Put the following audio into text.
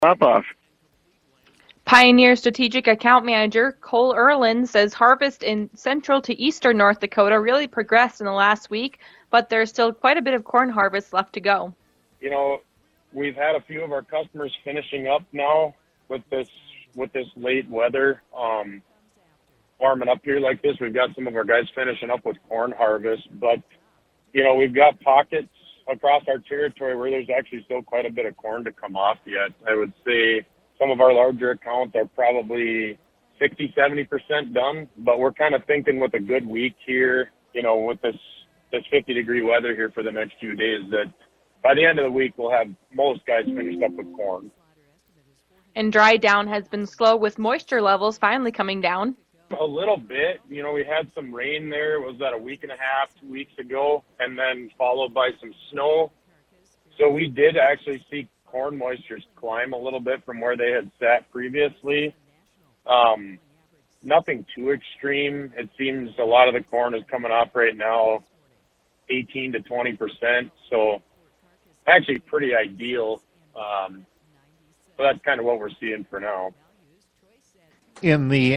Pop-off. Pioneer Strategic Account Manager Cole Erlin says harvest in central to eastern North Dakota really progressed in the last week, but there's still quite a bit of corn harvest left to go. You know, we've had a few of our customers finishing up now with this late weather. Warming up here like this, we've got some of our guys finishing up with corn harvest, but we've got pockets across our territory where there's actually still quite a bit of corn to come off yet. I would say some of our larger accounts are probably 60-70% done, but we're kind of thinking with a good week here, with this 50-degree weather here for the next few days, that by the end of the week we'll have most guys finished up with corn. And dry down has been slow with moisture levels finally coming down. A little bit. We had some rain there. Was that a week and a half, 2 weeks ago, and then followed by some snow. So we did actually see corn moistures climb a little bit from where they had sat previously. Nothing too extreme. It seems a lot of the corn is coming off right now 18 to 20%. So actually pretty ideal. So that's kind of what we're seeing for now. In the